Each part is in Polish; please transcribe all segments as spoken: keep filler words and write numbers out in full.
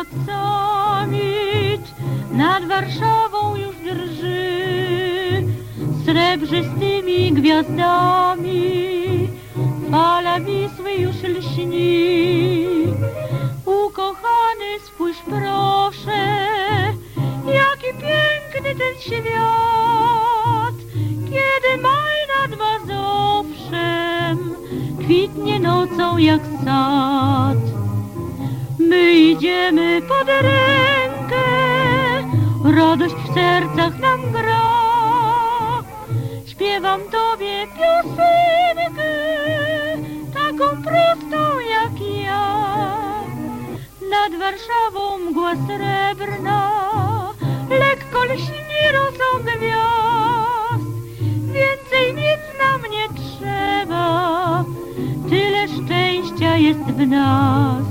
aksamit nad Warszawą już drży, srebrzystymi gwiazdami fala Wisły już lśni. Ukochany, spójrz proszę, jaki piękny ten świat, kiedy maj nad Mazowszem kwitnie nocą jak sad. My idziemy pod rękę, radość w sercach nam gra. Śpiewam tobie piosenkę, taką prostą jak ja. Nad Warszawą mgła srebrna lekko lśni rosą gwiazd. Więcej nic nam nie trzeba, tyle szczęścia jest w nas.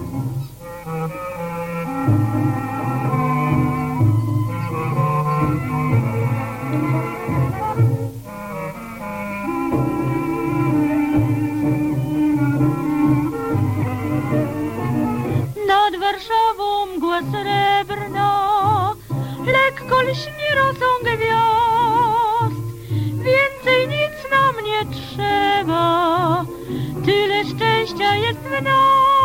Nad Warszawą mgła srebrna lekko lśni rosą gwiazd. Więcej nic nam nie trzeba, tyle szczęścia jest w nas.